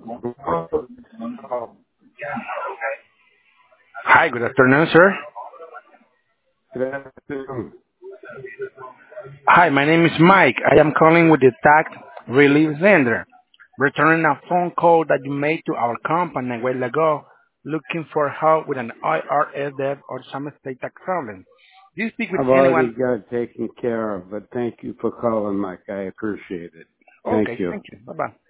Hi, good afternoon, sir. Good afternoon. Hi, my name is Mike. I am calling with the tax relief center, returning a phone call that you made to our company a while ago, looking for help with an IRS debt or some state tax problem. Do you speak with I've already anyone? got it taken care of, but thank you for calling, Mike. I appreciate it. Thank Okay, you. thank you. Bye-bye.